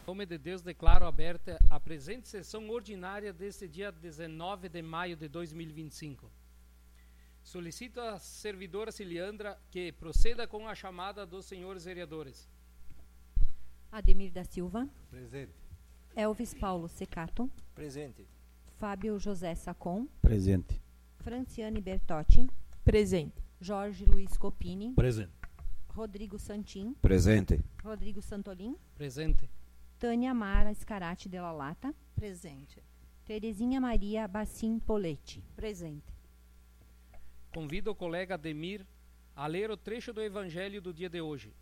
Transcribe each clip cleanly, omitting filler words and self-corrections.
Em nome de Deus, declaro aberta a presente sessão ordinária deste dia 19 de maio de 2025. Solicito a servidora Ciliandra que proceda com a chamada dos senhores vereadores. Ademir da Silva. Presente. Elvis Paulo Secato. Presente. Fábio José Sacon. Presente. Franciane Bertotti. Presente. Jorge Luiz Copini. Presente. Rodrigo Santin. Presente. Rodrigo Santolin. Presente. Tânia Mara Scarati Della Lata. Presente. Terezinha Maria Bassim Poletti. Presente. Convido o colega Ademir a ler o trecho do Evangelho do dia de hoje.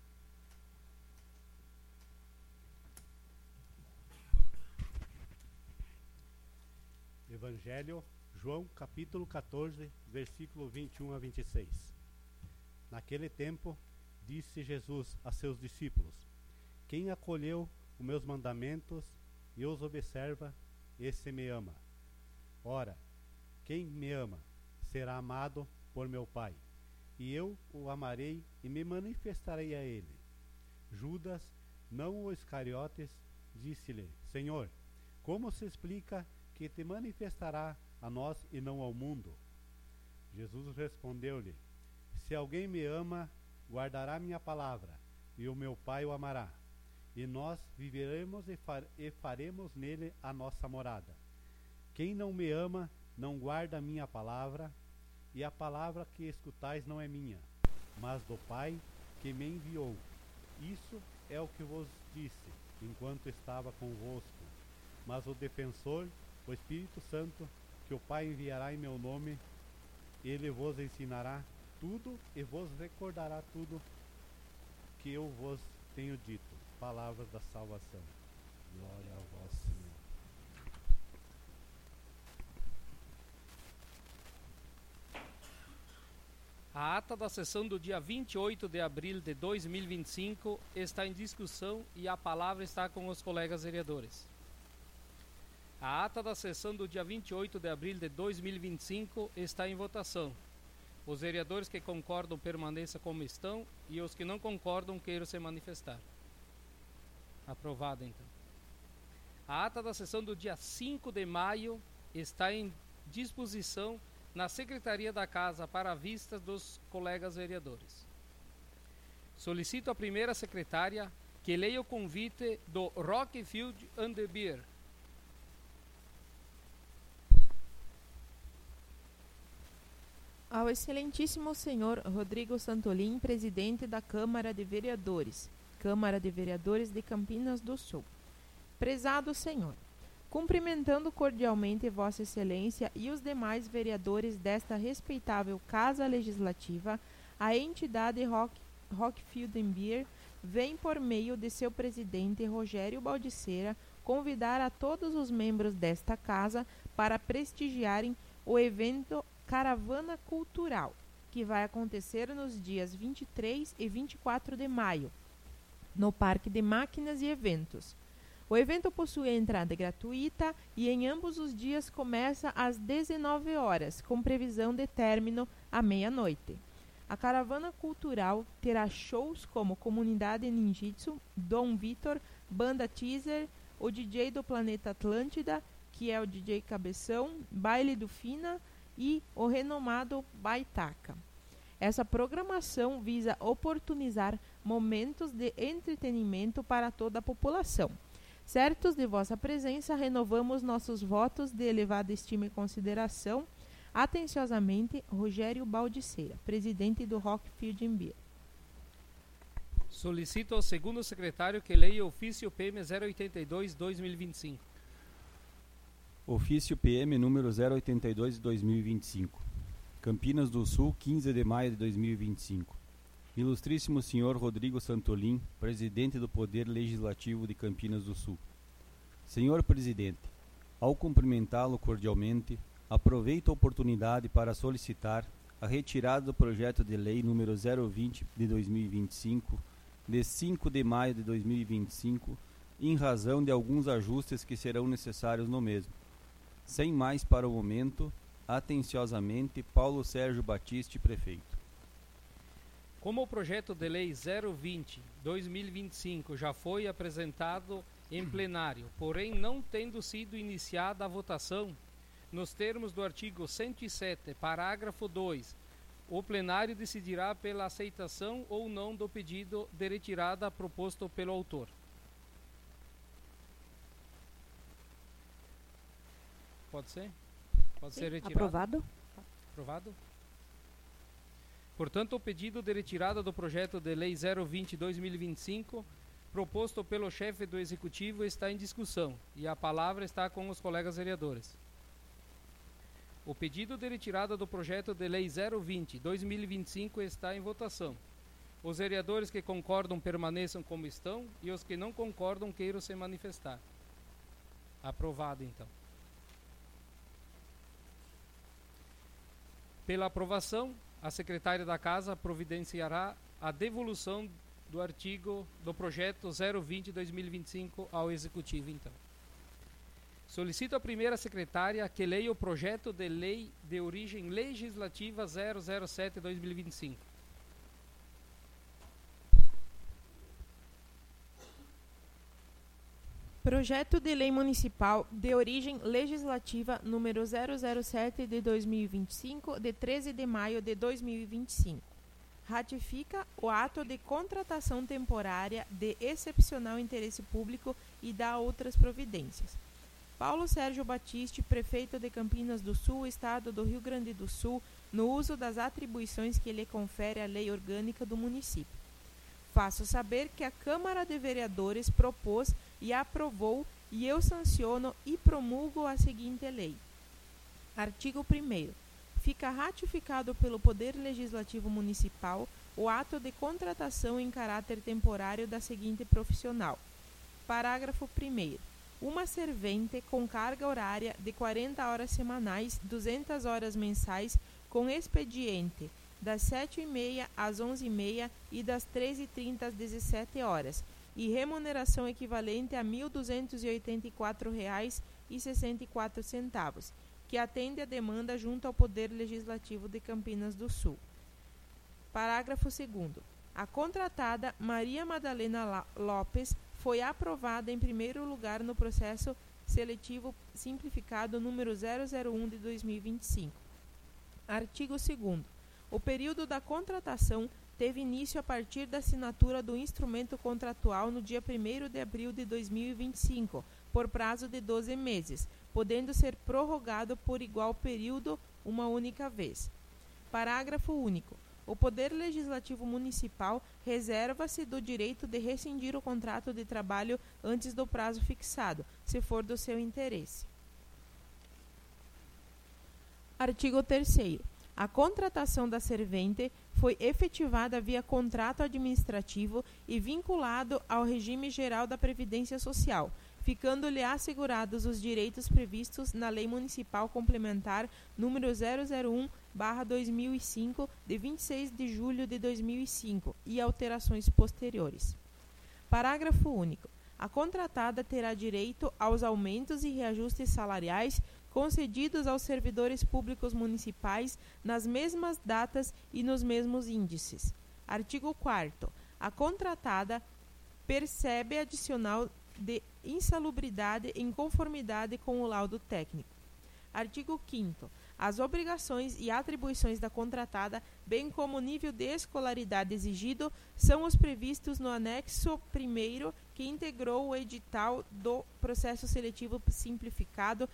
Evangelho, João, capítulo 14, versículo 21 a 26. Naquele tempo, disse Jesus a seus discípulos: Quem acolheu os meus mandamentos e os observa, esse me ama. Ora, quem me ama será amado por meu Pai, e eu o amarei e me manifestarei a ele. Judas, não o Iscariotes, disse-lhe: Senhor, como se explica que te manifestará a nós e não ao mundo? Jesus respondeu-lhe: Se alguém me ama, guardará minha palavra, e o meu Pai o amará, e nós viveremos e faremos nele a nossa morada. Quem não me ama, não guarda minha palavra, e a palavra que escutais não é minha, mas do Pai que me enviou. Isso é o que vos disse, enquanto estava convosco. Mas o defensor, o Espírito Santo, que o Pai enviará em meu nome, ele vos ensinará tudo e vos recordará tudo que eu vos tenho dito. Palavras da salvação. Glória a vós, Senhor. A ata da sessão do dia 28 de abril de 2025 está em discussão e a palavra está com os colegas vereadores. A ata da sessão do dia 28 de abril de 2025 está em votação. Os vereadores que concordam permaneçam como estão e os que não concordam queiram se manifestar. Aprovado, então. A ata da sessão do dia 5 de maio está em disposição na Secretaria da Casa para a vista dos colegas vereadores. Solicito à primeira secretária que leia o convite do Rockfield and the Beer. Ao excelentíssimo senhor Rodrigo Santolin, presidente da Câmara de Vereadores de Campinas do Sul. Prezado senhor, cumprimentando cordialmente Vossa Excelência e os demais vereadores desta respeitável Casa Legislativa, a entidade Rockfield and Beer vem, por meio de seu presidente Rogério Baldiceira, convidar a todos os membros desta casa para prestigiarem o evento Caravana Cultural, que vai acontecer nos dias 23 e 24 de maio, no Parque de Máquinas e Eventos. O evento possui entrada gratuita e em ambos os dias começa às 19 horas, com previsão de término à meia-noite. A Caravana Cultural terá shows como Comunidade Ninjitsu, Dom Vitor, Banda Teaser, o DJ do Planeta Atlântida, que é o DJ Cabeção, Baile do Fina e o renomado Baitaca. Essa programação visa oportunizar momentos de entretenimento para toda a população. Certos de vossa presença, renovamos nossos votos de elevada estima e consideração. Atenciosamente, Rogério Baldiceira, presidente do Rockfield and Beer. Solicito ao segundo secretário que leia o ofício PM 082-2025. Ofício PM número 082/2025. Campinas do Sul, 15 de maio de 2025. Ilustríssimo senhor Rodrigo Santolin, presidente do Poder Legislativo de Campinas do Sul. Senhor presidente, ao cumprimentá-lo cordialmente, aproveito a oportunidade para solicitar a retirada do projeto de lei número 020 de 2025, de 5 de maio de 2025, em razão de alguns ajustes que serão necessários no mesmo. Sem mais para o momento, atenciosamente, Paulo Sérgio Batiste, prefeito. Como o projeto de lei 020-2025 já foi apresentado em plenário, porém não tendo sido iniciada a votação, nos termos do artigo 107, parágrafo 2, o plenário decidirá pela aceitação ou não do pedido de retirada proposto pelo autor. Pode ser? Pode ser retirado? Aprovado. Aprovado? Portanto, o pedido de retirada do projeto de lei 020/2025, proposto pelo chefe do Executivo, está em discussão e a palavra está com os colegas vereadores. O pedido de retirada do projeto de lei 020/2025 está em votação. Os vereadores que concordam permaneçam como estão e os que não concordam queiram se manifestar. Aprovado, então. Pela aprovação, a secretária da Casa providenciará a devolução do artigo do projeto 020/2025 ao Executivo, então. Solicito à primeira secretária que leia o projeto de lei de origem legislativa 007/2025. Projeto de Lei Municipal de origem legislativa número 007 de 2025, de 13 de maio de 2025. Ratifica o ato de contratação temporária de excepcional interesse público e dá outras providências. Paulo Sérgio Batiste, prefeito de Campinas do Sul, Estado do Rio Grande do Sul, no uso das atribuições que lhe confere a lei orgânica do município. Faço saber que a Câmara de Vereadores propôs e aprovou, e eu sanciono e promulgo a seguinte lei. Artigo 1º. Fica ratificado pelo Poder Legislativo Municipal o ato de contratação em caráter temporário da seguinte profissional. Parágrafo 1º. Uma servente com carga horária de 40 horas semanais, 200 horas mensais, com expediente das 7h30 às 11h30 e das 13h30 às 17 horas, e remuneração equivalente a R$ 1.284,64, que atende a demanda junto ao Poder Legislativo de Campinas do Sul. Parágrafo 2º. A contratada Maria Madalena Lopes foi aprovada em primeiro lugar no processo seletivo simplificado número 001 de 2025. Artigo 2º. O período da contratação teve início a partir da assinatura do instrumento contratual no dia 1º de abril de 2025, por prazo de 12 meses, podendo ser prorrogado por igual período uma única vez. Parágrafo único. O Poder Legislativo Municipal reserva-se do direito de rescindir o contrato de trabalho antes do prazo fixado, se for do seu interesse. Artigo 3º. A contratação da servente foi efetivada via contrato administrativo e vinculado ao regime geral da Previdência Social, ficando-lhe assegurados os direitos previstos na Lei Municipal Complementar número 001/2005, de 26 de julho de 2005, e alterações posteriores. Parágrafo único. A contratada terá direito aos aumentos e reajustes salariais concedidos aos servidores públicos municipais nas mesmas datas e nos mesmos índices. Artigo 4º. A contratada percebe adicional de insalubridade em conformidade com o laudo técnico. Artigo 5º. As obrigações e atribuições da contratada, bem como o nível de escolaridade exigido, são os previstos no anexo 1º que integrou o edital do processo seletivo simplificado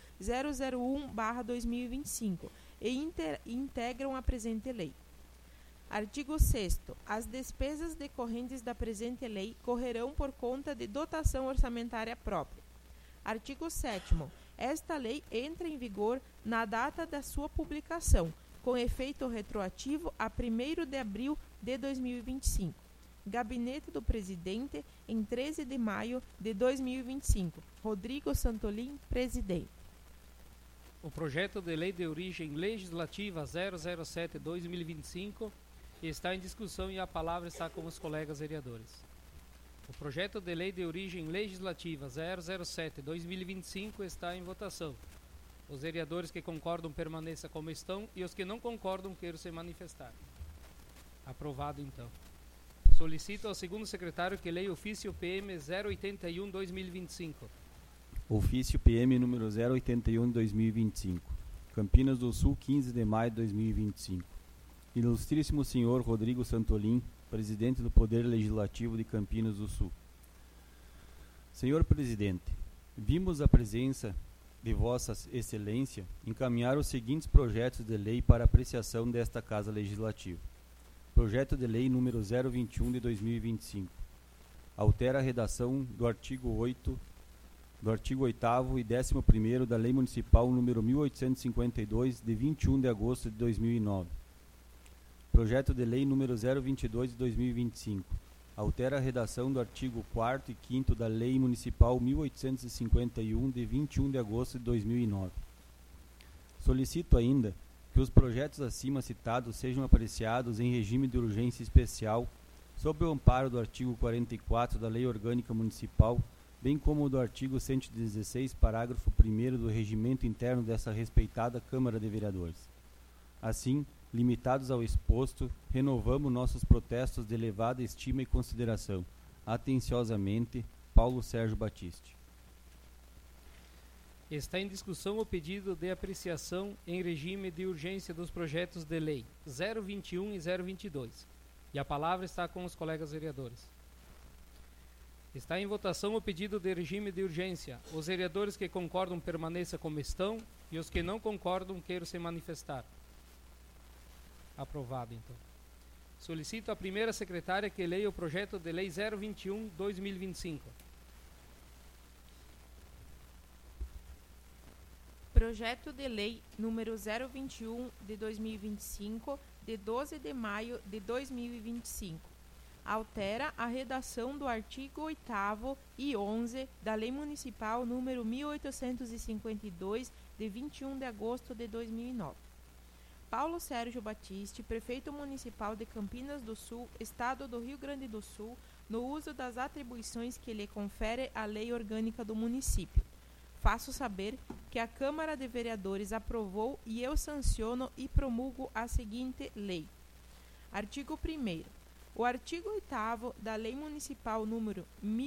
001/2025 e integram a presente lei. Artigo 6º. As despesas decorrentes da presente lei correrão por conta de dotação orçamentária própria. Artigo 7º. Esta lei entra em vigor na data da sua publicação, com efeito retroativo a 1º de abril de 2025. Gabinete do Presidente, em 13 de maio de 2025. Rodrigo Santolin, presidente. O projeto de lei de origem legislativa 007/2025 está em discussão e a palavra está com os colegas vereadores. O projeto de lei de origem legislativa 007/2025 está em votação. Os vereadores que concordam permaneçam como estão e os que não concordam queiram se manifestar. Aprovado, então. Solicito ao segundo secretário que leia o ofício PM 081/2025. Ofício PM número 081/2025. Campinas do Sul, 15 de maio de 2025. Ilustríssimo senhor Rodrigo Santolin, presidente do Poder Legislativo de Campinas do Sul. Senhor presidente, vimos a presença de Vossa Excelência encaminhar os seguintes projetos de lei para apreciação desta Casa Legislativa. Projeto de Lei número 021 de 2025. Altera a redação do artigo 8º e 11º da Lei Municipal número 1852 de 21 de agosto de 2009. Projeto de Lei número 022 de 2025. Altera a redação do artigo 4º e 5º da Lei Municipal 1851 de 21 de agosto de 2009. Solicito ainda que os projetos acima citados sejam apreciados em regime de urgência especial, sob o amparo do artigo 44 da Lei Orgânica Municipal, bem como do artigo 116, parágrafo 1º do regimento interno dessa respeitada Câmara de Vereadores. Assim, limitados ao exposto, renovamos nossos protestos de elevada estima e consideração. Atenciosamente, Paulo Sérgio Batiste. Está em discussão o pedido de apreciação em regime de urgência dos projetos de lei 021 e 022. E a palavra está com os colegas vereadores. Está em votação o pedido de regime de urgência. Os vereadores que concordam permaneçam como estão e os que não concordam queiram se manifestar. Aprovado, então. Solicito à primeira secretária que leia o projeto de lei 021/2025. Projeto de Lei número 021 de 2025, de 12 de maio de 2025. Altera a redação do artigo 8º e 11 da Lei Municipal número 1852, de 21 de agosto de 2009. Paulo Sérgio Batiste, prefeito municipal de Campinas do Sul, Estado do Rio Grande do Sul, no uso das atribuições que lhe confere a Lei Orgânica do município. Faço saber que a Câmara de Vereadores aprovou e eu sanciono e promulgo a seguinte lei. Artigo 1º. O artigo 8º da Lei Municipal número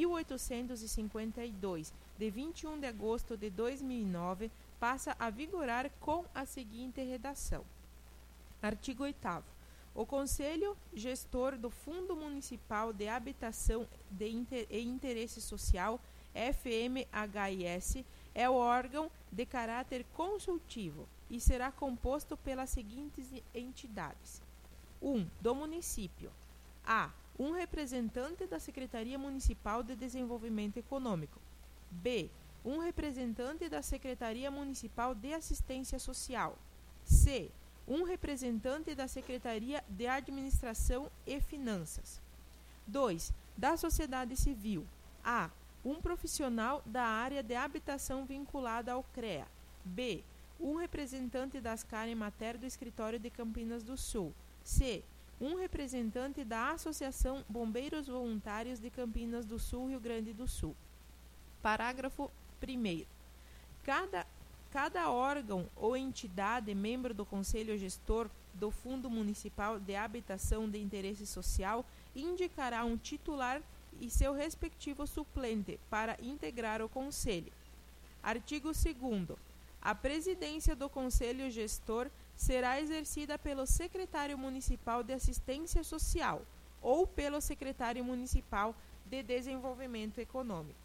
1852, de 21 de agosto de 2009, passa a vigorar com a seguinte redação. Artigo 8º. O Conselho Gestor do Fundo Municipal de Habitação e Interesse Social, FMHIS, é o órgão de caráter consultivo e será composto pelas seguintes entidades. 1. Do município. A. Um representante da Secretaria Municipal de Desenvolvimento Econômico. B. Um representante da Secretaria Municipal de Assistência Social. C. Um representante da Secretaria de Administração e Finanças. 2. Da sociedade civil. A. Um profissional da área de habitação vinculada ao CREA. B. Um representante da Ascare Mater do Escritório de Campinas do Sul. C. Um representante da Associação Bombeiros Voluntários de Campinas do Sul, Rio Grande do Sul. Parágrafo 1º. Cada órgão ou entidade membro do Conselho Gestor do Fundo Municipal de Habitação de Interesse Social indicará um titular e seu respectivo suplente para integrar o Conselho. Artigo 2º. A presidência do Conselho Gestor será exercida pelo Secretário Municipal de Assistência Social ou pelo Secretário Municipal de Desenvolvimento Econômico.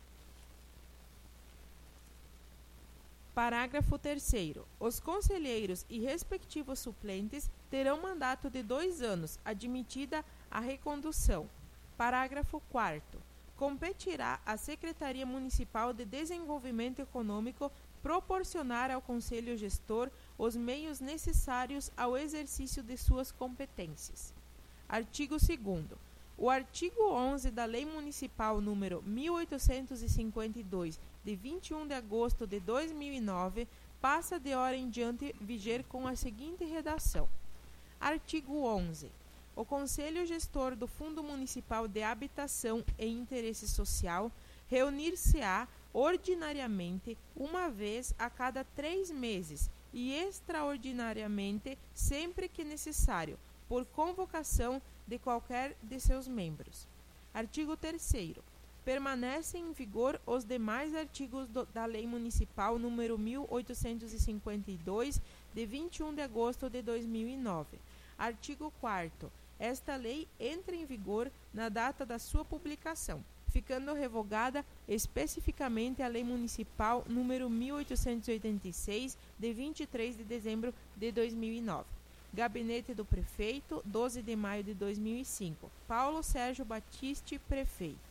Parágrafo 3º. Os conselheiros e respectivos suplentes terão mandato de 2 anos, admitida a recondução. Parágrafo 4º. Competirá à Secretaria Municipal de Desenvolvimento Econômico proporcionar ao Conselho Gestor os meios necessários ao exercício de suas competências. Artigo 2º. O artigo 11 da Lei Municipal número 1852, de 21 de agosto de 2009, passa de hora em diante viger com a seguinte redação. Artigo 11. O Conselho Gestor do Fundo Municipal de Habitação e Interesse Social reunir-se-á ordinariamente uma vez a cada 3 meses e extraordinariamente sempre que necessário, por convocação de qualquer de seus membros. Artigo 3º. Permanecem em vigor os demais artigos da Lei Municipal número 1852, de 21 de agosto de 2009. Artigo 4º. Esta lei entra em vigor na data da sua publicação, ficando revogada especificamente a Lei Municipal número 1886, de 23 de dezembro de 2009. Gabinete do Prefeito, 12 de maio de 2005. Paulo Sérgio Batiste, Prefeito.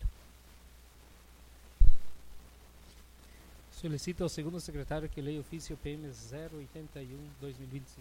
Solicito ao segundo secretário que leia o ofício PM 081/2025.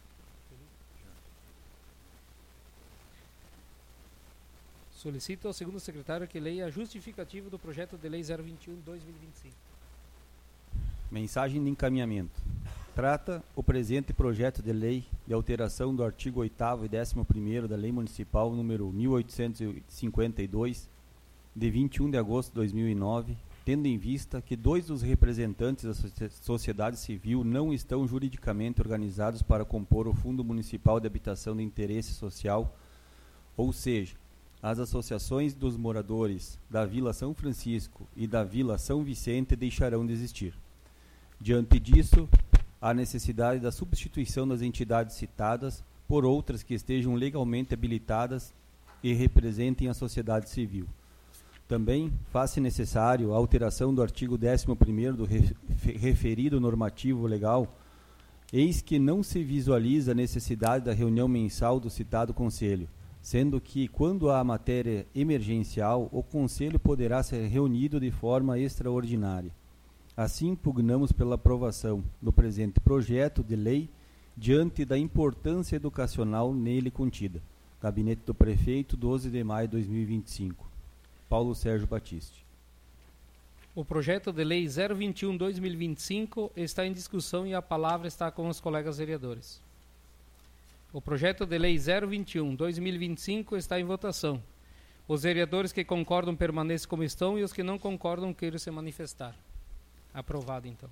Solicito ao segundo secretário que leia a justificativa do projeto de lei 021/2025. Mensagem de encaminhamento. Trata o presente projeto de lei de alteração do artigo 8º e 11º da Lei Municipal número 1852, de 21 de agosto de 2009, tendo em vista que 2 dos representantes da sociedade civil não estão juridicamente organizados para compor o Fundo Municipal de Habitação de Interesse Social, ou seja, as associações dos moradores da Vila São Francisco e da Vila São Vicente deixarão de existir. Diante disso, há necessidade da substituição das entidades citadas por outras que estejam legalmente habilitadas e representem a sociedade civil. Também faz-se necessário a alteração do artigo 11º do referido normativo legal, eis que não se visualiza a necessidade da reunião mensal do citado Conselho, sendo que, quando há matéria emergencial, o Conselho poderá ser reunido de forma extraordinária. Assim, pugnamos pela aprovação do presente projeto de lei diante da importância educacional nele contida. Gabinete do Prefeito, 12 de maio de 2025. Paulo Sérgio Batiste. O projeto de lei 021/2025 está em discussão e a palavra está com os colegas vereadores. O projeto de lei 021/2025 está em votação. Os vereadores que concordam permaneçam como estão e os que não concordam queiram se manifestar. Aprovado, então.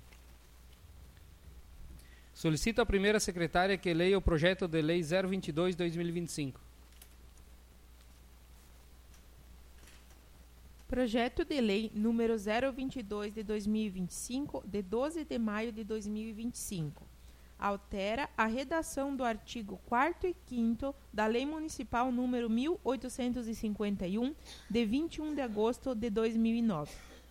Solicito à primeira secretária que leia o projeto de lei 022/2025. Projeto de lei número 022 de 2025, de 12 de maio de 2025. Altera a redação do artigo 4º e 5º da Lei Municipal número 1851, de 21 de agosto de 2009.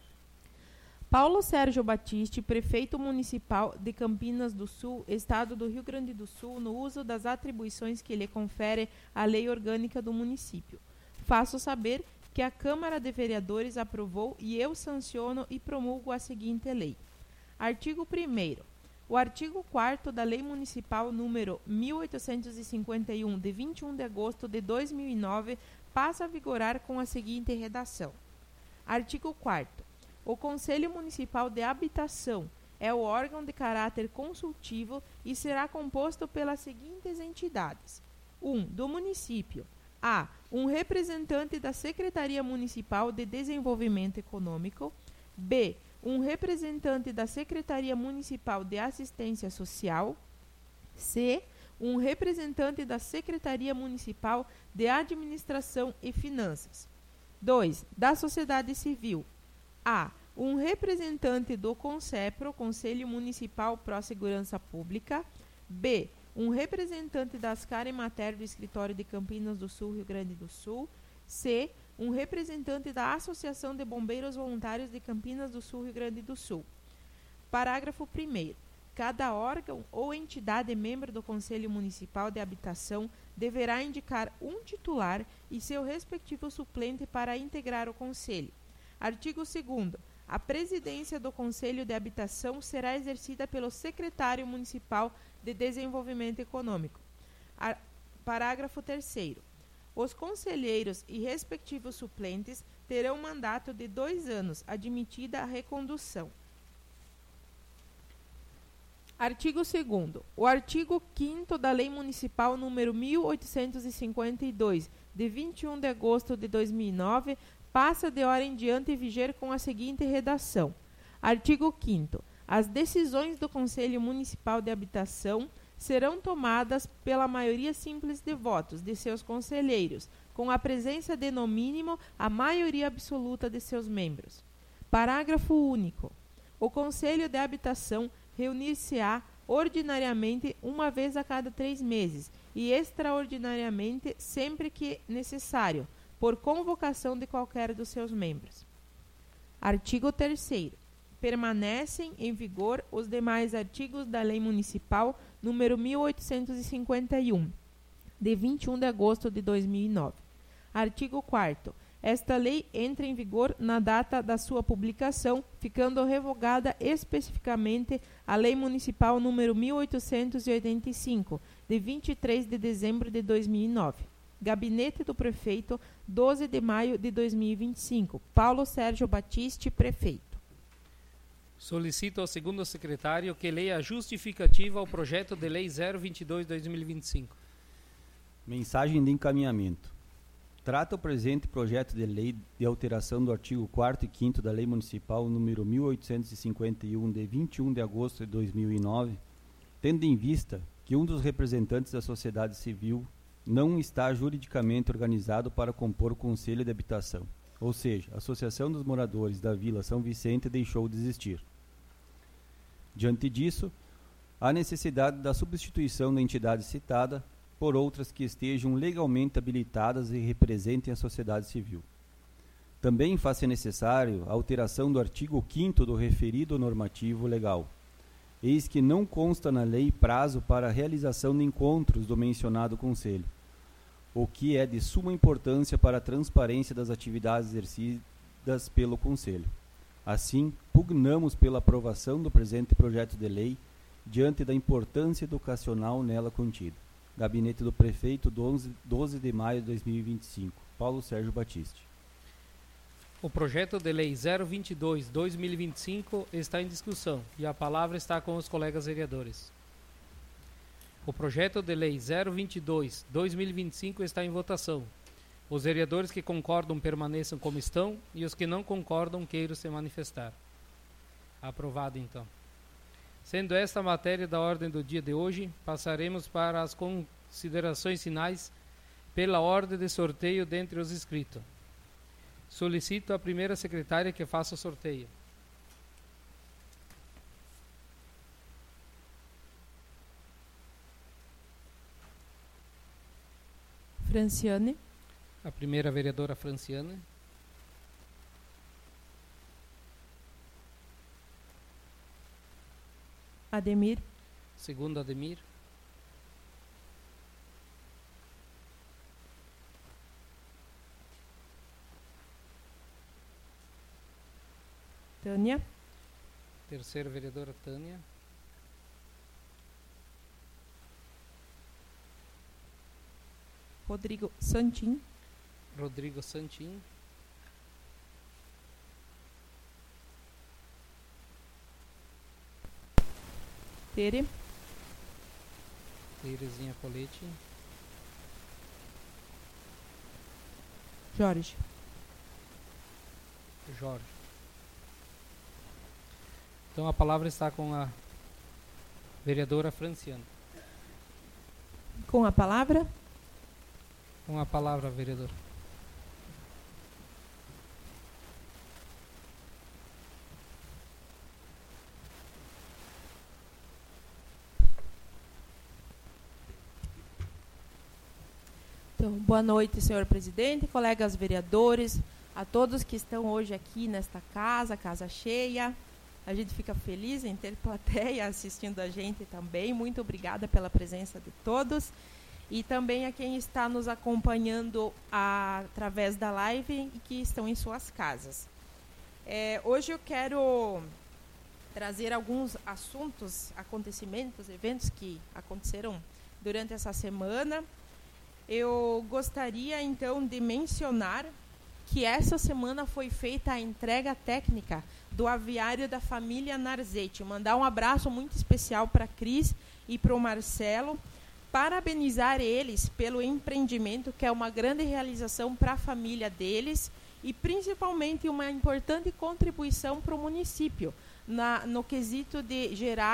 Paulo Sérgio Batiste, Prefeito Municipal de Campinas do Sul, Estado do Rio Grande do Sul, no uso das atribuições que lhe confere a Lei Orgânica do Município. Faço saber que a Câmara de Vereadores aprovou e eu sanciono e promulgo a seguinte lei. Artigo 1º. O artigo 4º da Lei Municipal número 1851, de 21 de agosto de 2009, passa a vigorar com a seguinte redação. Artigo 4º. O Conselho Municipal de Habitação é o órgão de caráter consultivo e será composto pelas seguintes entidades. 1. Do município. A. Um representante da Secretaria Municipal de Desenvolvimento Econômico. B. Um representante da Secretaria Municipal de Assistência Social. C. Um representante da Secretaria Municipal de Administração e Finanças. 2. Da sociedade civil. A. Um representante do CONCEPRO, Conselho Municipal Pró-Segurança Pública. B. Um representante da Ascar e Mater do Escritório de Campinas do Sul, Rio Grande do Sul. C. Um representante da Associação de Bombeiros Voluntários de Campinas do Sul, Rio Grande do Sul. Parágrafo 1º. Cada órgão ou entidade membro do Conselho Municipal de Habitação deverá indicar um titular e seu respectivo suplente para integrar o Conselho. Artigo 2º. A presidência do Conselho de Habitação será exercida pelo Secretário Municipal de Desenvolvimento Econômico. Parágrafo 3º. Os conselheiros e respectivos suplentes terão mandato de 2 anos, admitida a recondução. Artigo 2º. O artigo 5º da Lei Municipal número 1852, de 21 de agosto de 2009, passa de hora em diante viger com a seguinte redação. Artigo 5º. As decisões do Conselho Municipal de Habitação serão tomadas pela maioria simples de votos de seus conselheiros, com a presença de, no mínimo, a maioria absoluta de seus membros. Parágrafo único. O Conselho de Habitação reunir-se-á ordinariamente uma vez a cada 3 meses e extraordinariamente sempre que necessário, por convocação de qualquer dos seus membros. Artigo 3º. Permanecem em vigor os demais artigos da Lei Municipal número 1851, de 21 de agosto de 2009. Artigo 4º. Esta lei entra em vigor na data da sua publicação, ficando revogada especificamente a Lei Municipal número 1885, de 23 de dezembro de 2009. Gabinete do Prefeito, 12 de maio de 2025. Paulo Sérgio Batiste, Prefeito. Solicito ao segundo secretário que leia a justificativa ao projeto de lei 022/2025. Mensagem de encaminhamento. Trata o presente projeto de lei de alteração do artigo 4º e 5º da Lei Municipal número 1851, de 21 de agosto de 2009, tendo em vista que um dos representantes da sociedade civil não está juridicamente organizado para compor o Conselho de Habitação, ou seja, a Associação dos Moradores da Vila São Vicente deixou de existir. Diante disso, há necessidade da substituição da entidade citada por outras que estejam legalmente habilitadas e representem a sociedade civil. Também faz-se necessário a alteração do artigo 5º do referido normativo legal. Eis que não consta na lei prazo para a realização de encontros do mencionado Conselho, o que é de suma importância para a transparência das atividades exercidas pelo Conselho. Assim, pugnamos pela aprovação do presente projeto de lei diante da importância educacional nela contida. Gabinete do Prefeito, 12 de maio de 2025. Paulo Sérgio Batiste. O projeto de lei 022/2025 está em discussão e a palavra está com os colegas vereadores. O projeto de lei 022/2025 está em votação. Os vereadores que concordam permaneçam como estão e os que não concordam queiram se manifestar. Aprovado, então. Sendo esta a matéria da ordem do dia de hoje, passaremos para as considerações finais pela ordem de sorteio dentre os inscritos. Solicito à primeira secretária que faça o sorteio. Franciane. A primeira vereadora Franciane. Ademir. Segundo Ademir. Tânia. Terceira vereadora Tânia. Rodrigo Santin. Rodrigo Santin. Tere. Terezinha Polete. Jorge. Jorge. Então a palavra está com a vereadora Franciane. Com a palavra. Com a palavra, vereador. Então, boa noite, senhor presidente, colegas vereadores, a todos que estão hoje aqui nesta casa cheia. A gente fica feliz em ter plateia assistindo a gente também. Muito obrigada pela presença de todos. E também a quem está nos acompanhando através da live e que estão em suas casas. Hoje eu quero trazer alguns assuntos, acontecimentos, eventos que aconteceram durante essa semana. Eu gostaria, então, de mencionar que essa semana foi feita a entrega técnica do aviário da família Narzete. Mandar um abraço muito especial para a Cris e para o Marcelo. Parabenizar eles pelo empreendimento, que é uma grande realização para a família deles e principalmente uma importante contribuição para o município, no quesito de gerar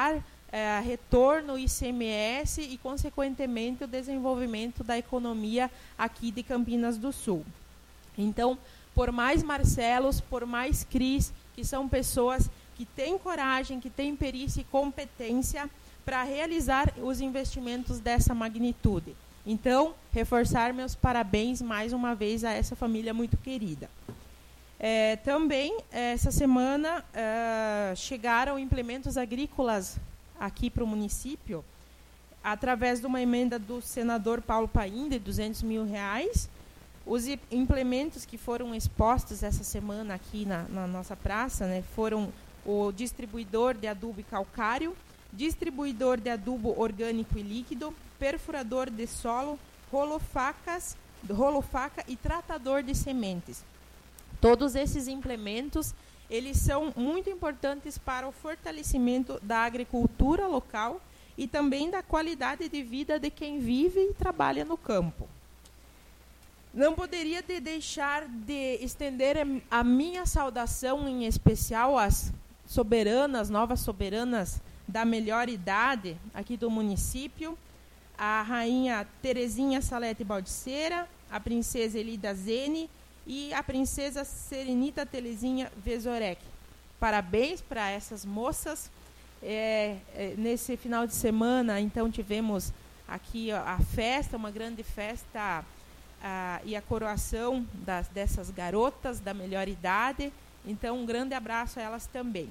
retorno ICMS e, consequentemente, o desenvolvimento da economia aqui de Campinas do Sul. Então, por mais Marcelos, por mais Cris, que são pessoas que têm coragem, que têm perícia e competência para realizar os investimentos dessa magnitude. Então, reforçar meus parabéns mais uma vez a essa família muito querida. Também, essa semana, chegaram implementos agrícolas aqui para o município, através de uma emenda do senador Paulo Paim, de R$200 mil. Os implementos que foram expostos essa semana aqui na nossa praça, né, foram o distribuidor de adubo e calcário, distribuidor de adubo orgânico e líquido, perfurador de solo, rolo-faca e tratador de sementes. Todos esses implementos, eles são muito importantes para o fortalecimento da agricultura local e também da qualidade de vida de quem vive e trabalha no campo. Não poderia deixar de estender a minha saudação, em especial às soberanas, novas soberanas da melhor idade aqui do município, a rainha Terezinha Salete Baldiceira, a princesa Elida Zene e a princesa Serenita Telezinha Vezorek. Parabéns para essas moças. Nesse final de semana, então, tivemos aqui a festa, uma grande festa, e a coroação dessas garotas da melhor idade. Então, um grande abraço a elas também.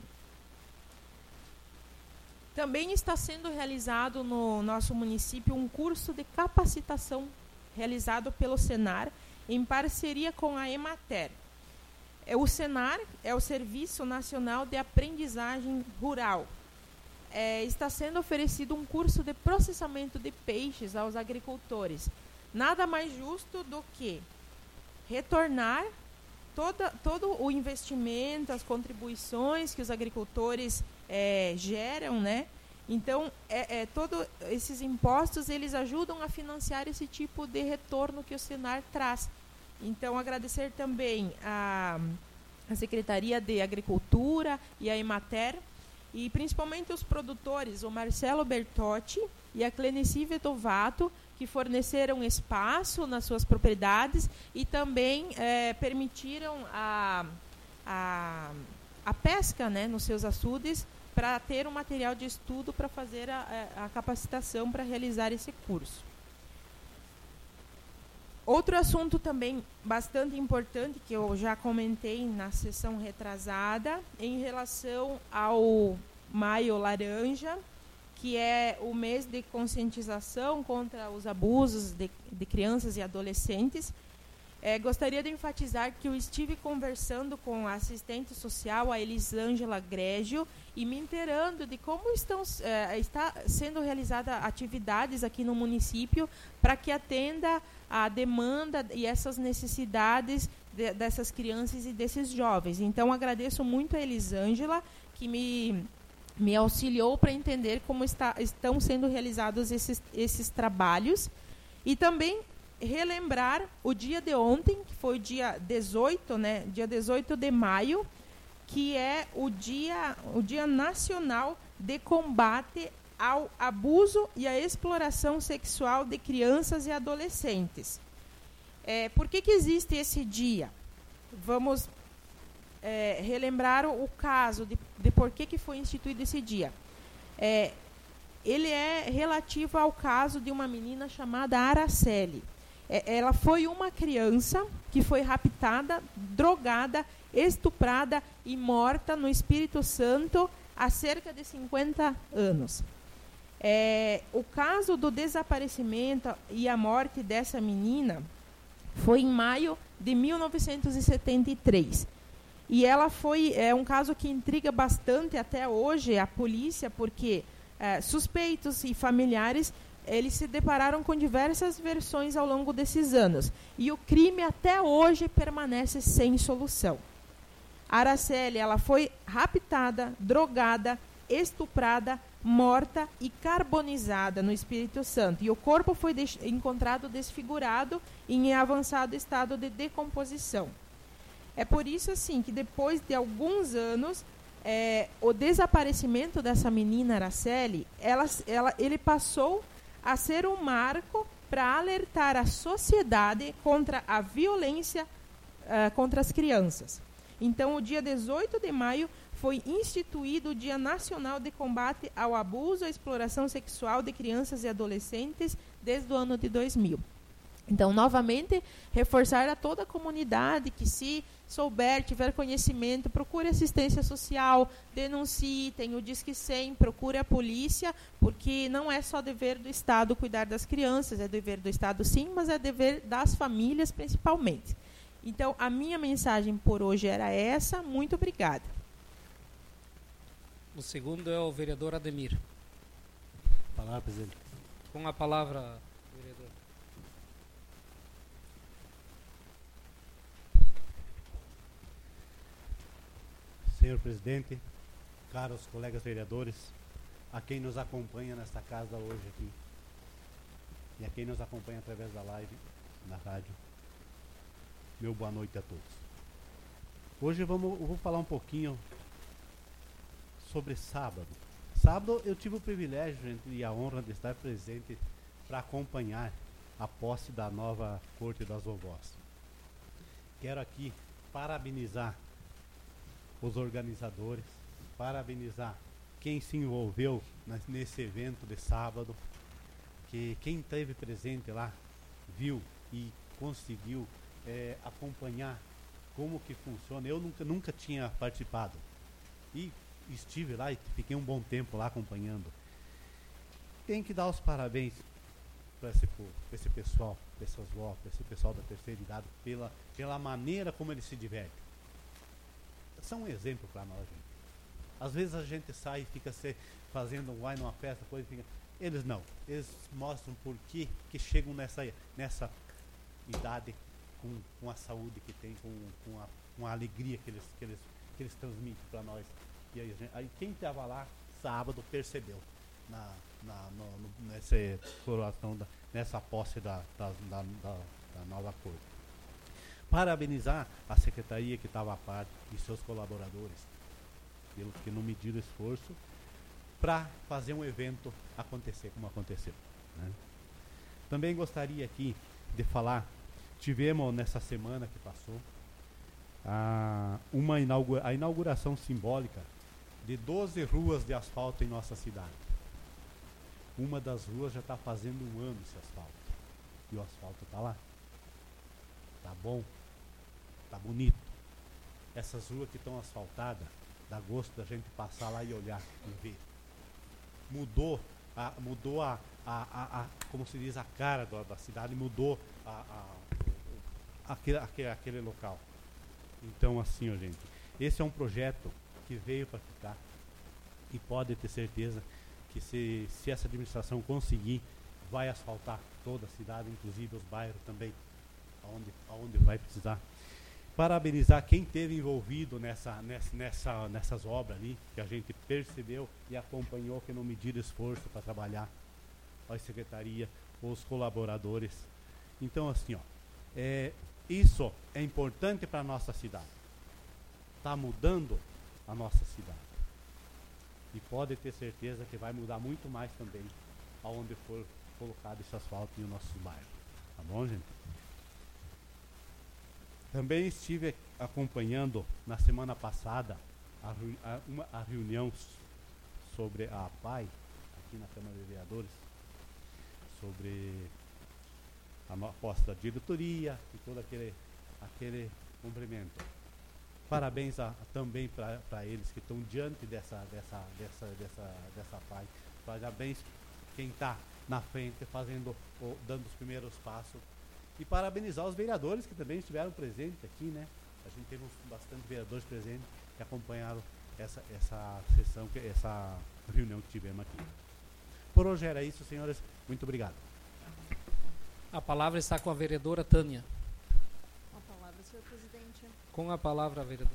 Também está sendo realizado no nosso município um curso de capacitação realizado pelo Senar, em parceria com a Emater. O Senar é o Serviço Nacional de Aprendizagem Rural. Está sendo oferecido um curso de processamento de peixes aos agricultores. Nada mais justo do que retornar todo o investimento, as contribuições que os agricultores geram, né? Então, todos esses impostos, eles ajudam a financiar esse tipo de retorno que o Senar traz. Então, agradecer também a Secretaria de Agricultura e a Emater, e principalmente os produtores, o Marcelo Bertotti e a Clenici Vedovato, que forneceram espaço nas suas propriedades e também permitiram a pesca, né, nos seus açudes, para ter um material de estudo para fazer a capacitação para realizar esse curso. Outro assunto também bastante importante, que eu já comentei na sessão retrasada, em relação ao Maio Laranja, que é o mês de conscientização contra os abusos de crianças e adolescentes. Gostaria de enfatizar que eu estive conversando com a assistente social, a Elisângela Grégio, e me inteirando de como está sendo realizada atividades aqui no município para que atenda a demanda e essas necessidades dessas crianças e desses jovens. Então, agradeço muito a Elisângela, que me auxiliou para entender como estão sendo realizados esses trabalhos. E também relembrar o dia de ontem, que foi o dia 18, né, dia 18 de maio, que é o dia nacional de combate ao abuso e à exploração sexual de crianças e adolescentes. Por que existe esse dia? Vamos relembrar o caso de por que foi instituído esse dia. Ele é relativo ao caso de uma menina chamada Araceli. Ela foi uma criança que foi raptada, drogada, estuprada e morta no Espírito Santo há cerca de 50 anos. O caso do desaparecimento e a morte dessa menina foi em maio de 1973. E ela é um caso que intriga bastante até hoje a polícia, porque suspeitos e familiares eles se depararam com diversas versões ao longo desses anos. E o crime até hoje permanece sem solução. A Araceli, ela foi raptada, drogada, estuprada, morta e carbonizada no Espírito Santo. E o corpo foi encontrado desfigurado e em avançado estado de decomposição. É por isso, assim, que depois de alguns anos, o desaparecimento dessa menina Araceli, ele passou a ser um marco para alertar a sociedade contra a violência contra as crianças. Então, o dia 18 de maio foi instituído o Dia Nacional de Combate ao Abuso e à Exploração Sexual de Crianças e Adolescentes desde o ano de 2000. Então, novamente, reforçar a toda a comunidade que, se souber, tiver conhecimento, procure assistência social, denuncie, tem o Disque 100, procure a polícia, porque não é só dever do Estado cuidar das crianças, é dever do Estado sim, mas é dever das famílias principalmente. Então, a minha mensagem por hoje era essa. Muito obrigada. O segundo é o vereador Ademir. Palavra, presidente. Com a palavra, vereador. Senhor presidente, caros colegas vereadores, a quem nos acompanha nesta casa hoje aqui, e a quem nos acompanha através da live, na rádio, meu boa noite a todos. Hoje eu vou falar um pouquinho sobre sábado. Sábado eu tive o privilégio e a honra de estar presente para acompanhar a posse da nova Corte das Vovós. Quero aqui parabenizar os organizadores, parabenizar quem se envolveu nesse evento de sábado, que quem esteve presente lá viu e conseguiu acompanhar como que funciona. Eu nunca tinha participado e estive lá e fiquei um bom tempo lá acompanhando. Tem que dar os parabéns para esse pessoal, para essas vós, para esse pessoal da terceira idade, pela maneira como eles se divertem. São um exemplo para nós, gente. Às vezes a gente sai e fica vai numa festa, coisa, eles não. Eles mostram por que chegam nessa idade com a saúde que tem, com a alegria que eles transmitem para nós. E aí quem estava lá sábado percebeu nessa posse da nova corte. Parabenizar a secretaria que estava a par e seus colaboradores, pelos que não mediram esforço para fazer um evento acontecer como aconteceu, né? Também gostaria aqui de falar, tivemos nessa semana que passou a inauguração simbólica de 12 ruas de asfalto em nossa cidade. Uma das ruas já está fazendo um ano esse asfalto. E o asfalto está lá. Está bom. Está bonito. Essas ruas que estão asfaltadas, dá gosto da gente passar lá e olhar e ver. Mudou como se diz, a cara da cidade, mudou aquele local. Então, assim, ó, gente, esse é um projeto que veio para ficar e pode ter certeza que se essa administração conseguir, vai asfaltar toda a cidade, inclusive os bairros também, aonde vai precisar. Parabenizar quem esteve envolvido nessas obras ali, que a gente percebeu e acompanhou, que não mediram esforço para trabalhar, a secretaria, os colaboradores. Então, assim, ó, isso é importante para a nossa cidade. Está mudando a nossa cidade. E pode ter certeza que vai mudar muito mais também aonde for colocado esse asfalto em nossos bairros. Tá bom, gente? Também estive acompanhando na semana passada a reunião sobre a PAI, aqui na Câmara de Vereadores, sobre a posse da diretoria e todo aquele cumprimento. Parabéns também para eles que estão diante dessa PAI. Parabéns quem está na frente, dando os primeiros passos. E parabenizar os vereadores que também estiveram presentes aqui, né? A gente teve bastante vereadores presentes que acompanharam essa sessão, essa reunião que tivemos aqui. Por hoje era isso, senhores. Muito obrigado. A palavra está com a vereadora Tânia. Com a palavra, senhor presidente. Com a palavra, vereador.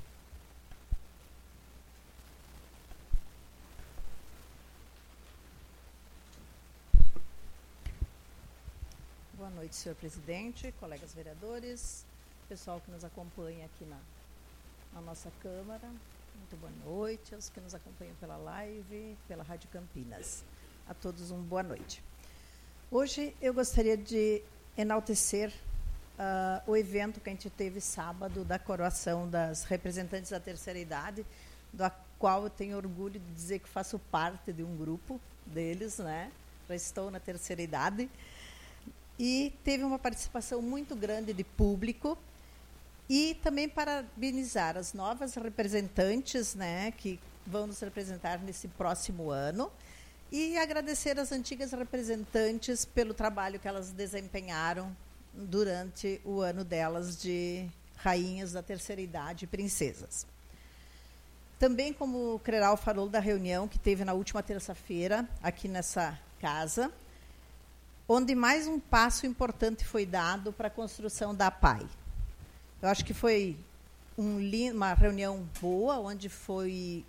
Boa noite, senhor presidente, colegas vereadores, pessoal que nos acompanha aqui na nossa Câmara. Muito boa noite aos que nos acompanham pela live, pela Rádio Campinas. A todos boa noite. Hoje eu gostaria de enaltecer o evento que a gente teve sábado da coroação das representantes da terceira idade, da qual eu tenho orgulho de dizer que faço parte de um grupo deles, né? Já estou na terceira idade. E teve uma participação muito grande de público e também parabenizar as novas representantes, né, que vão nos representar nesse próximo ano e agradecer às antigas representantes pelo trabalho que elas desempenharam durante o ano delas de rainhas da terceira idade e princesas. Também, como o Creral falou da reunião que teve na última terça-feira, aqui nessa casa, onde mais um passo importante foi dado para a construção da APAI. Eu acho que foi uma reunião boa, onde foi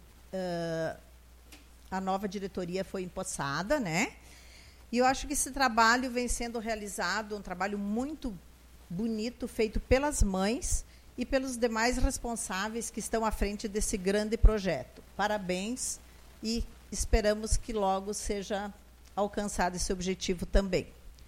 a nova diretoria foi empossada, né? E eu acho que esse trabalho vem sendo realizado, um trabalho muito bonito, feito pelas mães e pelos demais responsáveis que estão à frente desse grande projeto. Parabéns e esperamos que logo seja alcançado esse objetivo também.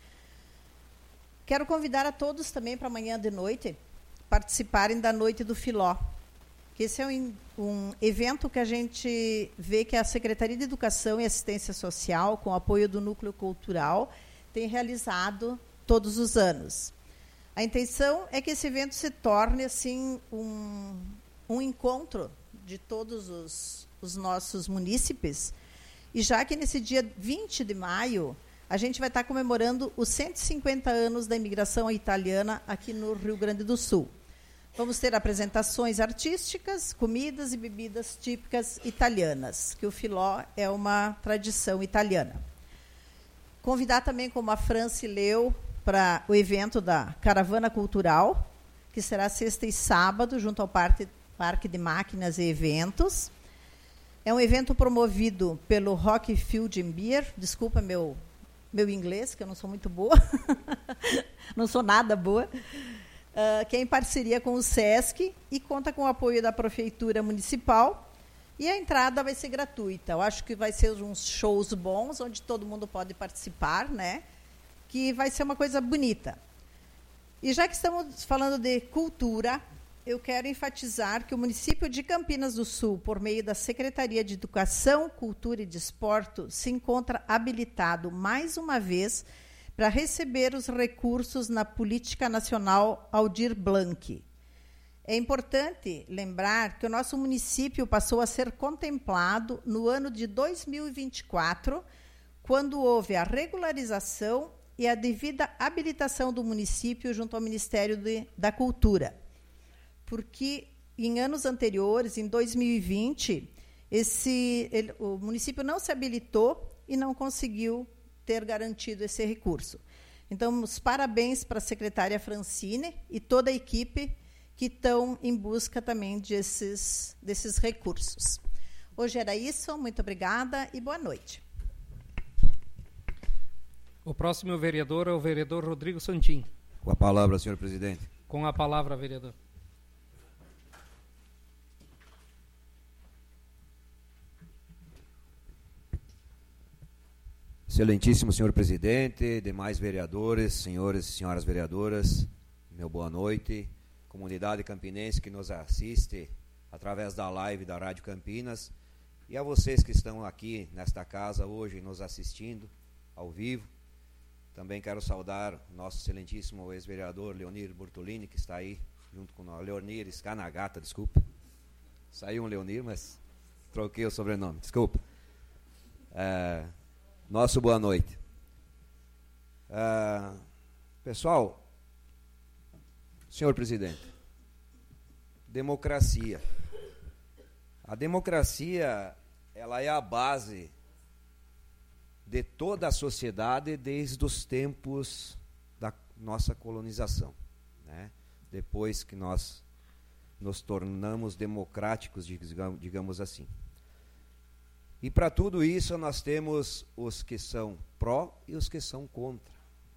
Quero convidar a todos também para amanhã de noite participarem da Noite do Filó, que esse é um evento que a gente vê que a Secretaria de Educação e Assistência Social, com o apoio do Núcleo Cultural, tem realizado todos os anos. A intenção é que esse evento se torne assim, um encontro de todos os nossos munícipes, e já que nesse dia 20 de maio, a gente vai estar comemorando os 150 anos da imigração italiana aqui no Rio Grande do Sul. Vamos ter apresentações artísticas, comidas e bebidas típicas italianas, que o filó é uma tradição italiana. Convidar também, como a Franci leu, para o evento da Caravana Cultural, que será sexta e sábado, junto ao Parque de Máquinas e Eventos. É um evento promovido pelo Rock Field and Beer. Desculpa meu inglês, que eu não sou muito boa. Não sou nada boa. Que é em parceria com o SESC e conta com o apoio da Prefeitura Municipal. E a entrada vai ser gratuita. Eu acho que vai ser uns shows bons, onde todo mundo pode participar, né? Que vai ser uma coisa bonita. E já que estamos falando de cultura, eu quero enfatizar que o município de Campinas do Sul, por meio da Secretaria de Educação, Cultura e Desporto, se encontra habilitado, mais uma vez, para receber os recursos na Política Nacional Aldir Blanc. É importante lembrar que o nosso município passou a ser contemplado no ano de 2024, quando houve a regularização e a devida habilitação do município junto ao Ministério da Cultura. Porque em anos anteriores, em 2020, o município não se habilitou e não conseguiu ter garantido esse recurso. Então, os parabéns para a secretária Francine e toda a equipe que estão em busca também desses recursos. Hoje era isso, muito obrigada e boa noite. O próximo vereador é o vereador Rodrigo Santin. Com a palavra, senhor presidente. Com a palavra, vereador. Excelentíssimo senhor presidente, demais vereadores, senhores e senhoras vereadoras, meu boa noite, comunidade campinense que nos assiste através da live da Rádio Campinas, e a vocês que estão aqui nesta casa hoje nos assistindo ao vivo. Também quero saudar o nosso excelentíssimo ex-vereador Leonir Bortolini, que está aí junto com o Leonir Scanagata, desculpa. Saiu um Leonir, mas troquei o sobrenome, desculpa. Nosso boa noite. Pessoal, senhor presidente, democracia. A democracia, ela é a base de toda a sociedade desde os tempos da nossa colonização, né? Depois que nós nos tornamos democráticos, digamos assim. E para tudo isso nós temos os que são pró e os que são contra.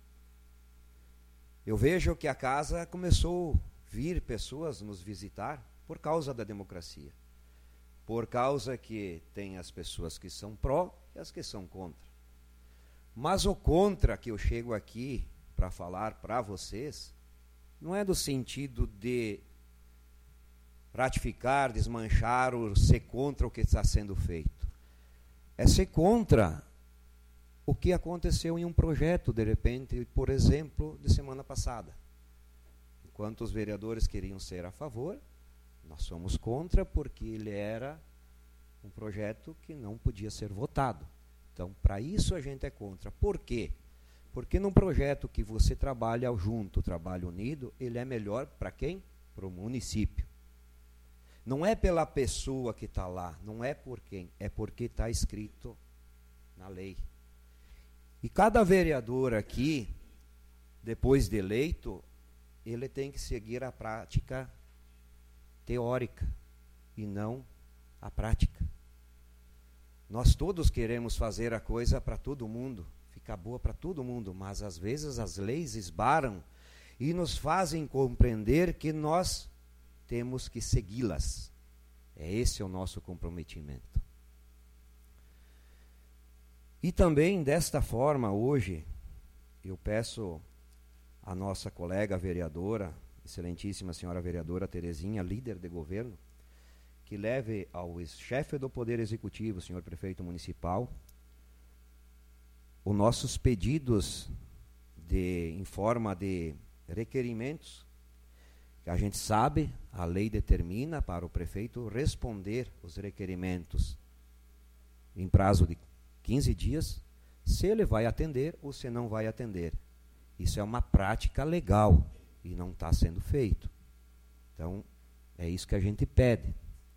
Eu vejo que a casa começou a vir pessoas nos visitar por causa da democracia. por causa que tem as pessoas que são pró e as que são contra. Mas o contra que eu chego aqui para falar para vocês não é do sentido de ratificar, desmanchar ou ser contra o que está sendo feito. É ser contra o que aconteceu em um projeto, de repente, por exemplo, de semana passada. Enquanto os vereadores queriam ser a favor, nós somos contra porque ele era um projeto que não podia ser votado. Então, para isso a gente é contra. Por quê? Porque num projeto que você trabalha junto, trabalha unido, ele é melhor para quem? Para o município. Não é pela pessoa que está lá, não é por quem, é porque está escrito na lei. E cada vereador aqui, depois de eleito, ele tem que seguir a prática teórica e não a prática. Nós todos queremos fazer a coisa para todo mundo, ficar boa para todo mundo, mas às vezes as leis esbaram e nos fazem compreender que nós temos que segui-las. Esse é o nosso comprometimento. E também, desta forma, hoje, eu peço à nossa colega vereadora, excelentíssima senhora vereadora Terezinha, líder de governo, que leve ao chefe do Poder Executivo, senhor prefeito municipal, os nossos pedidos em forma de requerimentos, que a gente sabe, a lei determina para o prefeito responder os requerimentos em prazo de 15 dias, se ele vai atender ou se não vai atender. Isso é uma prática legal e não está sendo feito. Então, é isso que a gente pede.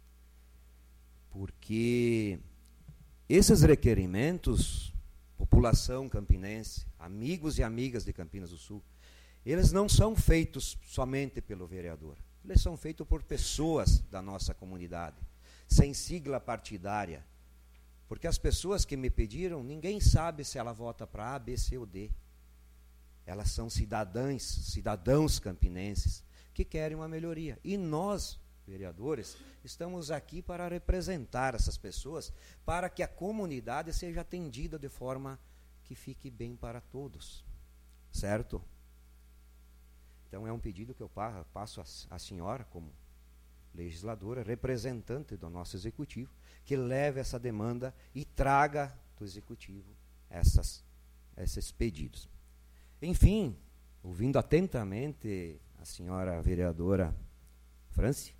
Porque esses requerimentos, população campinense, amigos e amigas de Campinas do Sul, eles não são feitos somente pelo vereador. Eles são feitos por pessoas da nossa comunidade, sem sigla partidária. Porque as pessoas que me pediram, ninguém sabe se ela vota para A, B, C ou D. Elas são cidadãos campinenses que querem uma melhoria. E nós, vereadores, estamos aqui para representar essas pessoas, para que a comunidade seja atendida de forma que fique bem para todos. Certo? Então é um pedido que eu passo à senhora, como legisladora, representante do nosso executivo, que leve essa demanda e traga do executivo esses pedidos. Enfim, ouvindo atentamente a senhora vereadora Franci,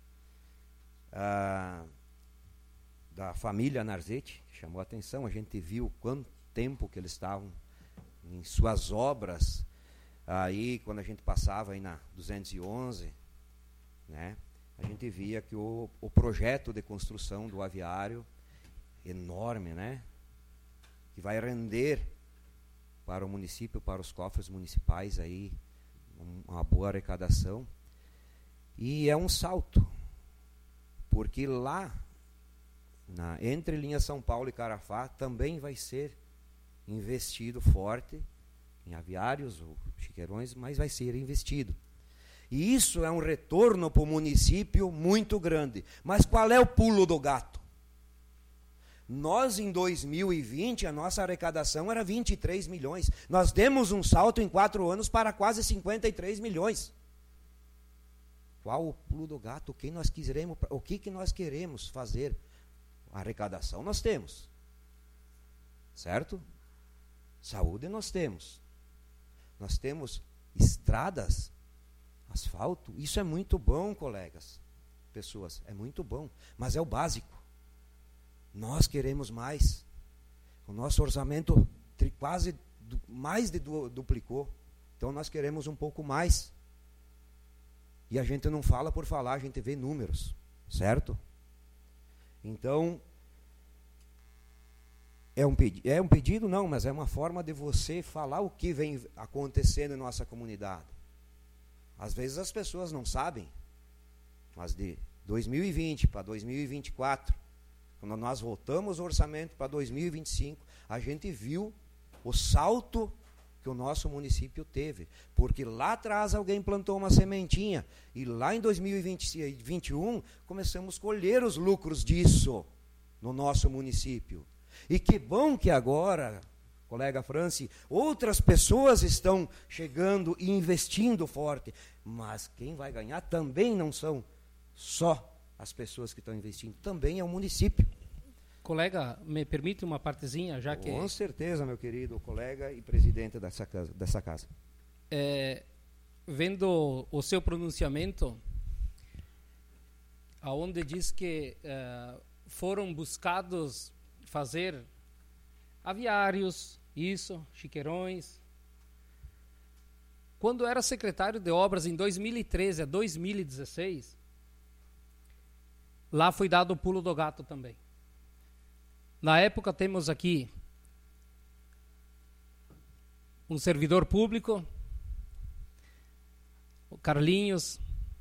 da família Narzete, que chamou a atenção, a gente viu quanto tempo que eles estavam em suas obras, aí quando a gente passava aí na 211, né, a gente via que o projeto de construção do aviário, enorme, né, que vai render para o município, para os cofres municipais aí, uma boa arrecadação. E é um salto, porque lá, entre linha São Paulo e Carafá, também vai ser investido forte em aviários ou chiqueirões, mas vai ser investido. E isso é um retorno para o município muito grande. Mas qual é o pulo do gato? Nós, em 2020, a nossa arrecadação era 23 milhões. Nós demos um salto em 4 anos para quase 53 milhões. Qual o pulo do gato? O que nós queremos fazer? A arrecadação nós temos. Certo? Saúde nós temos. Nós temos estradas, asfalto. Isso é muito bom, colegas, pessoas, é muito bom, mas é o básico. Nós queremos mais. O nosso orçamento quase mais de duplicou. Então nós queremos um pouco mais. E a gente não fala por falar, a gente vê números, certo? Então, é um pedido não, mas é uma forma de você falar o que vem acontecendo em nossa comunidade. Às vezes as pessoas não sabem, mas de 2020 para 2024, quando nós voltamos o orçamento para 2025, a gente viu o salto que o nosso município teve, porque lá atrás alguém plantou uma sementinha e lá em 2021 começamos a colher os lucros disso no nosso município. E que bom que agora, colega Franci, outras pessoas estão chegando e investindo forte, mas quem vai ganhar também não são só as pessoas que estão investindo, também é o município. Colega, me permite uma partezinha, já que... Com certeza, meu querido colega e presidente dessa casa. Vendo o seu pronunciamento, aonde diz que foram buscados fazer aviários, isso, chiqueirões. Quando era secretário de obras em 2013 a 2016, lá foi dado o pulo do gato também. Na época temos aqui um servidor público, o Carlinhos,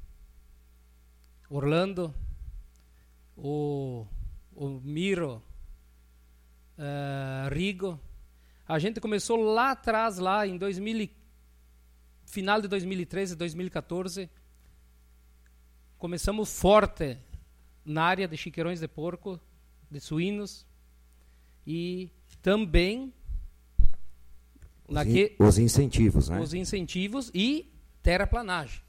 Orlando, o Miro, Rigo. A gente começou lá atrás, lá em final de 2013, 2014, começamos forte na área de chiqueirões de porco, de suínos, e também os incentivos, né? Os incentivos e terraplanagem.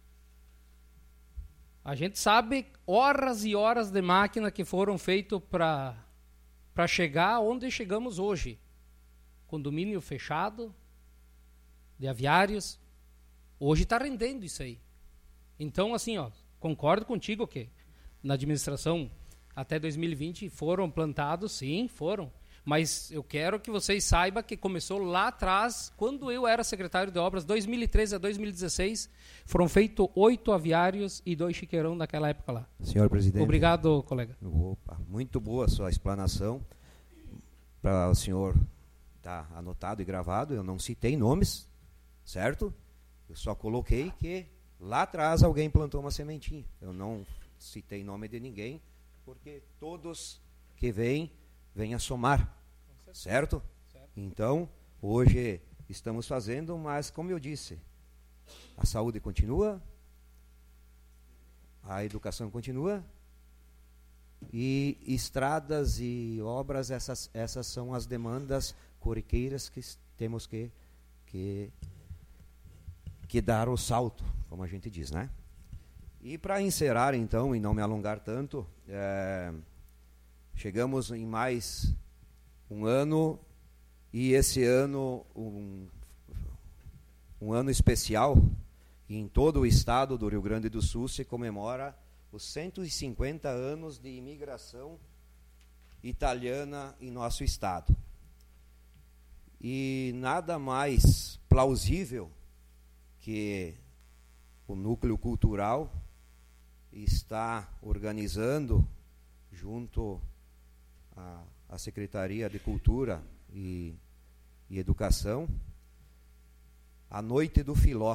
A gente sabe horas e horas de máquina que foram feitas para chegar onde chegamos hoje. Condomínio fechado, de aviários. Hoje está rendendo isso aí. Então, assim, concordo contigo que na administração até 2020 foram plantados, sim, foram. Mas eu quero que vocês saibam que começou lá atrás, quando eu era secretário de obras, 2013 a 2016, foram feitos 8 aviários e 2 chiqueirão naquela época lá. Senhor presidente. Obrigado, colega. Opa, muito boa a sua explanação. Para o senhor estar anotado e gravado, eu não citei nomes, certo? Eu só coloquei que lá atrás alguém plantou uma sementinha. Eu não citei nome de ninguém, porque todos que vêm a somar, certo? Então, hoje estamos fazendo, mas como eu disse, a saúde continua, a educação continua, e estradas e obras, essas são as demandas corriqueiras que temos que dar o salto, como a gente diz, né? E para encerrar, então, e não me alongar tanto, chegamos em mais um ano, e esse ano, um ano especial, e em todo o estado do Rio Grande do Sul se comemora os 150 anos de imigração italiana em nosso estado. E nada mais plausível que o Núcleo Cultural está organizando, junto à Secretaria de Cultura e Educação, a Noite do Filó.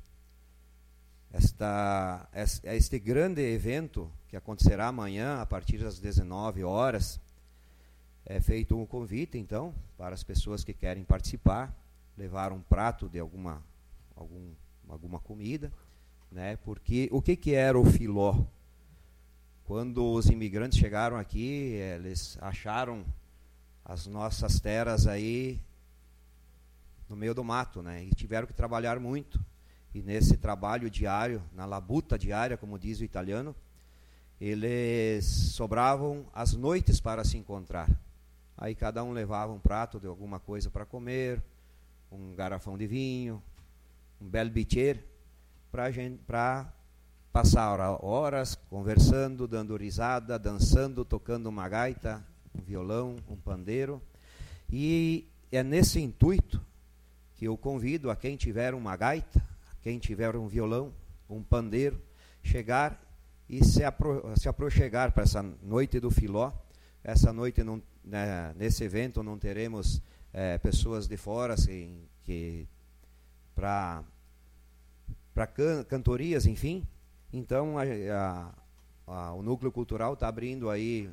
Este grande evento, que acontecerá amanhã, a partir das 19 horas, é feito um convite, então, para as pessoas que querem participar, levar um prato de alguma comida, né? Porque o que era o filó? Quando os imigrantes chegaram aqui, eles acharam as nossas terras aí no meio do mato, né? E tiveram que trabalhar muito. E nesse trabalho diário, na labuta diária, como diz o italiano, eles sobravam as noites para se encontrar. Aí cada um levava um prato de alguma coisa para comer, um garrafão de vinho, um bel bicchiere, para passar horas conversando, dando risada, dançando, tocando uma gaita, um violão, um pandeiro. E é nesse intuito que eu convido a quem tiver uma gaita, quem tiver um violão, um pandeiro, chegar e se aproxegar para essa noite do filó. Essa noite, nesse evento, não teremos pessoas de fora assim, para cantorias, enfim. Então, o Núcleo Cultural está abrindo aí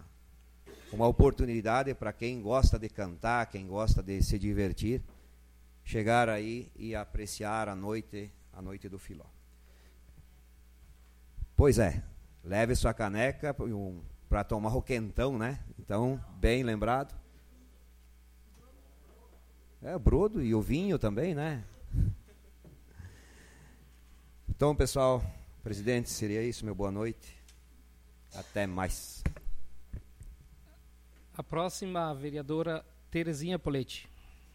uma oportunidade para quem gosta de cantar, quem gosta de se divertir, chegar aí e apreciar a noite do Filó. Pois é, leve sua caneca para tomar o quentão, né? Então, bem lembrado. O brodo e o vinho também, né? Então, pessoal, presidente, seria isso, meu boa noite. Até mais. A próxima, a vereadora Terezinha Poletti.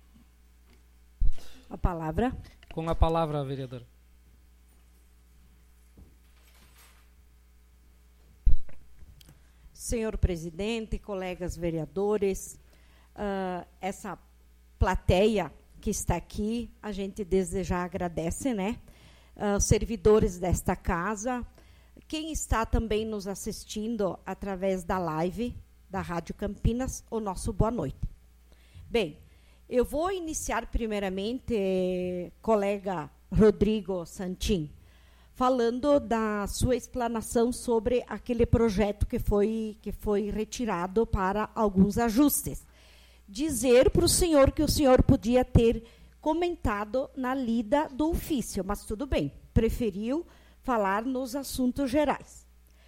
A palavra. Com a palavra, vereadora. Senhor presidente, colegas vereadores, essa plateia que está aqui, a gente desde já agradece, né? Os servidores desta casa, quem está também nos assistindo através da live da Rádio Campinas, o nosso boa noite. Bem, eu vou iniciar primeiramente, colega Rodrigo Santin, falando da sua explanação sobre aquele projeto que foi retirado para alguns ajustes. Dizer para o senhor que o senhor podia ter comentado na lida do ofício, mas tudo bem, preferiu falar nos assuntos gerais.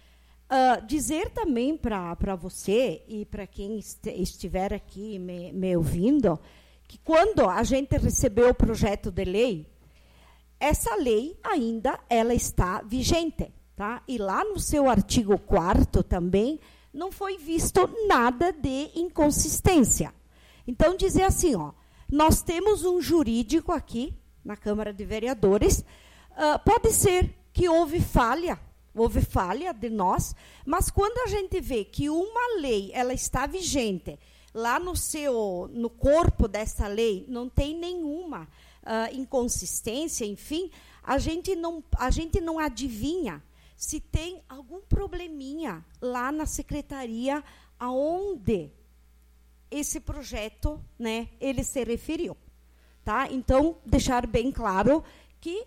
Dizer também para você e para quem estiver aqui me ouvindo, que quando a gente recebeu o projeto de lei, essa lei ainda ela está vigente, tá? E lá no seu artigo 4º também não foi visto nada de inconsistência. Então, dizer assim, ó, nós temos um jurídico aqui na Câmara de Vereadores, pode ser que houve falha de nós, mas quando a gente vê que uma lei ela está vigente, lá no corpo dessa lei não tem nenhuma inconsistência, enfim, a gente não adivinha se tem algum probleminha lá na secretaria aonde esse projeto, né, ele se referiu, tá? Então, deixar bem claro que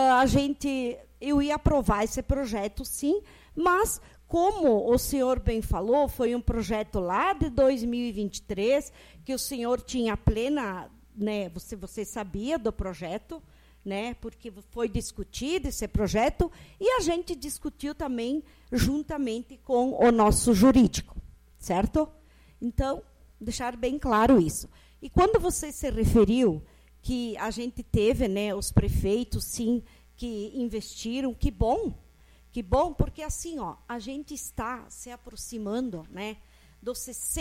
eu ia aprovar esse projeto, sim, mas, como o senhor bem falou, foi um projeto lá de 2023, que o senhor tinha plena, né, você sabia do projeto, né, porque foi discutido esse projeto, e a gente discutiu também juntamente com o nosso jurídico, certo? Então, deixar bem claro isso. E quando você se referiu que a gente teve, né, os prefeitos, sim, que investiram, que bom, porque assim, ó, a gente está se aproximando, né, dos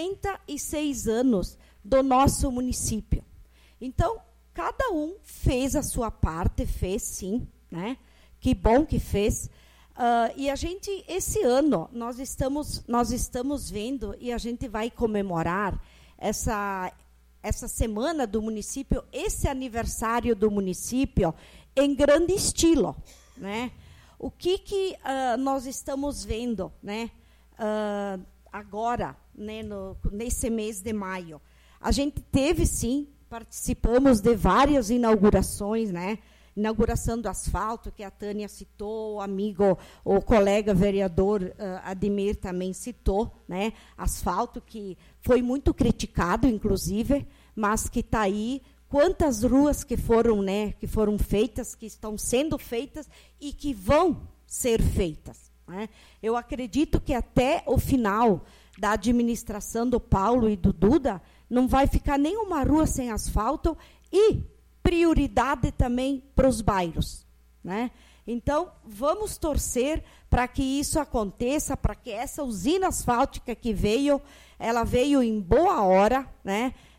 66 anos do nosso município. Então, cada um fez a sua parte, fez sim, né, que bom que fez. E a gente, esse ano, nós estamos vendo, e a gente vai comemorar essa semana do município, esse aniversário do município, em grande estilo, né? O que nós estamos vendo, né, agora, né, nesse mês de maio? A gente teve, sim, participamos de várias inaugurações, né? Inauguração do asfalto, que a Tânia citou, o colega vereador Ademir também citou, né? Asfalto que foi muito criticado, inclusive, mas que está aí. Quantas ruas que foram, né, que foram feitas, que estão sendo feitas e que vão ser feitas, né? Eu acredito que até o final da administração do Paulo e do Duda não vai ficar nenhuma rua sem asfalto e prioridade também para os bairros, né? Então, vamos torcer para que isso aconteça, para que essa usina asfáltica que veio, ela veio em boa hora, né?